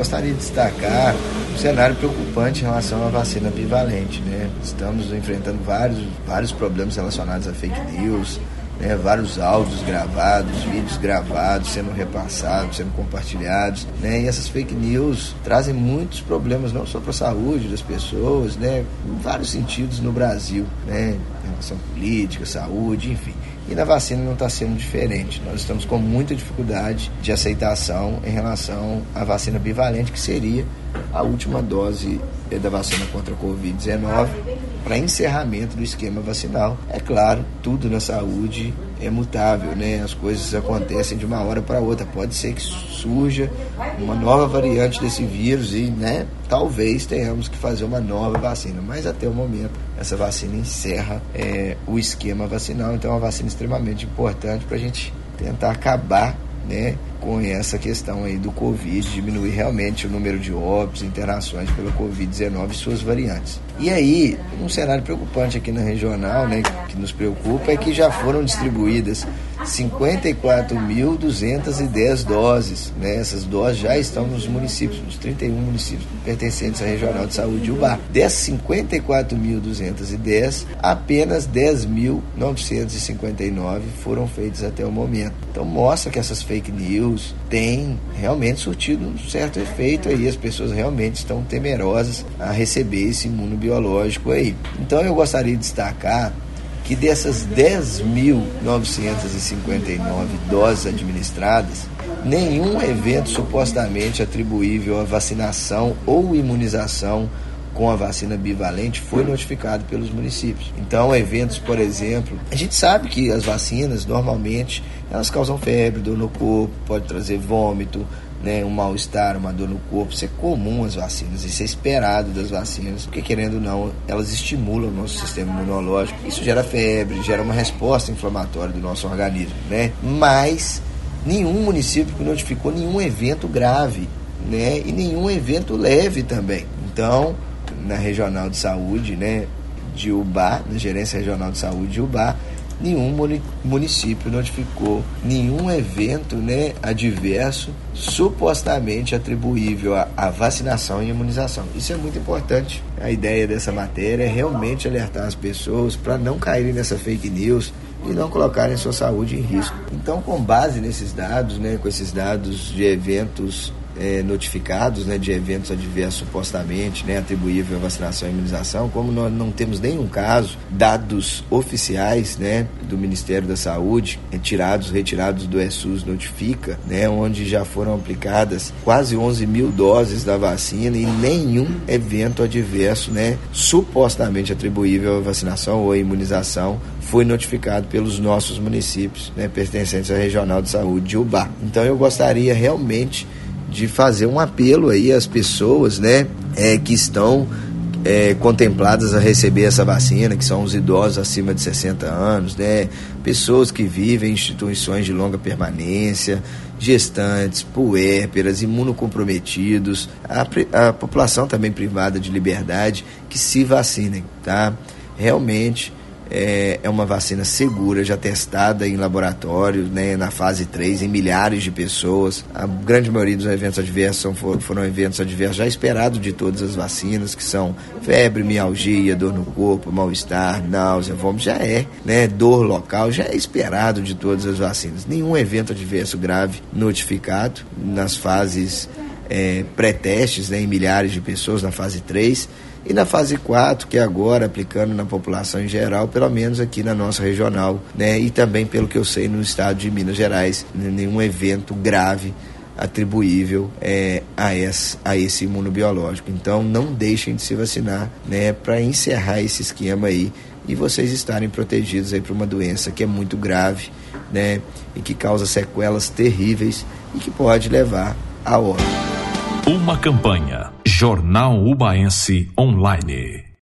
gostaria de destacar um cenário preocupante em relação à vacina bivalente, né? Estamos enfrentando vários problemas relacionados a fake news, né? Vários áudios gravados, vídeos gravados, sendo repassados, sendo compartilhados, né? E essas fake news trazem muitos problemas, não só para a saúde das pessoas, né? Em vários sentidos no Brasil, né? Em relação à política, saúde, enfim. E na vacina não está sendo diferente. Nós estamos com muita dificuldade de aceitação em relação à vacina bivalente, que seria a última dose da vacina contra a Covid-19 para encerramento do esquema vacinal. É claro, tudo na saúde é mutável, né? As coisas acontecem de uma hora para outra. Pode ser que surja uma nova variante desse vírus e, né, talvez tenhamos que fazer uma nova vacina. Mas até o momento, essa vacina encerra o esquema vacinal. Então é uma vacina extremamente importante para a gente tentar acabar, né, com essa questão aí do Covid, diminuir realmente o número de óbitos, internações pela Covid-19 e suas variantes. E aí, um cenário preocupante aqui na regional, né, que nos preocupa, é que já foram distribuídas 54.210 doses, né? Essas doses já estão nos municípios, nos 31 municípios pertencentes à Regional de Saúde de Ubá. Dessas 54.210, apenas 10.959 foram feitas até o momento. Então mostra que essas fake news têm realmente surtido um certo efeito aí, as pessoas realmente estão temerosas a receber esse imunobiológico aí. Então eu gostaria de destacar que dessas 10.959 doses administradas, nenhum evento supostamente atribuível à vacinação ou imunização com a vacina bivalente foi notificado pelos municípios. Então, eventos, por exemplo, a gente sabe que as vacinas, normalmente, elas causam febre, dor no corpo, pode trazer vômito, né, um mal-estar, uma dor no corpo. Isso é comum às vacinas, isso é esperado das vacinas, porque querendo ou não, elas estimulam o nosso sistema imunológico. Isso gera febre, gera uma resposta inflamatória do nosso organismo, né? Mas nenhum município notificou nenhum evento grave, né, e nenhum evento leve também. Então, na Regional de Saúde, né, de Ubá, na Gerência Regional de Saúde de Ubá, nenhum município notificou nenhum evento, né, adverso supostamente atribuível à vacinação e imunização. Isso é muito importante. A ideia dessa matéria é realmente alertar as pessoas para não caírem nessa fake news e não colocarem sua saúde em risco. Então, com base nesses dados, né, com esses dados de eventos notificados, né, de eventos adversos supostamente, né, atribuível à vacinação e imunização, como nós não temos nenhum caso, dados oficiais, né, do Ministério da Saúde, retirados do ESUS notifica, né, onde já foram aplicadas quase 11 mil doses da vacina e nenhum evento adverso, né, supostamente atribuível à vacinação ou à imunização foi notificado pelos nossos municípios, né, pertencentes à Regional de Saúde de Ubá. Então eu gostaria realmente de fazer um apelo aí às pessoas, né, que estão contempladas a receber essa vacina, que são os idosos acima de 60 anos, né, pessoas que vivem em instituições de longa permanência, gestantes, puérperas, imunocomprometidos, a população também privada de liberdade, que se vacinem, tá? Realmente é uma vacina segura, já testada em laboratórios, né, na fase 3, em milhares de pessoas. A grande maioria dos eventos adversos foram eventos adversos já esperados de todas as vacinas, que são febre, mialgia, dor no corpo, mal-estar, náusea, vômito, já né, dor local, já é esperado de todas as vacinas. Nenhum evento adverso grave notificado nas fases pré-testes, né, em milhares de pessoas na fase 3. E na fase 4, que é agora aplicando na população em geral, pelo menos aqui na nossa regional, né, e também pelo que eu sei no estado de Minas Gerais, nenhum evento grave atribuível a esse imunobiológico. Então não deixem de se vacinar, né, para encerrar esse esquema aí e vocês estarem protegidos aí para uma doença que é muito grave, né, e que causa sequelas terríveis e que pode levar à óbito. Uma campanha Jornal Ubaense Online.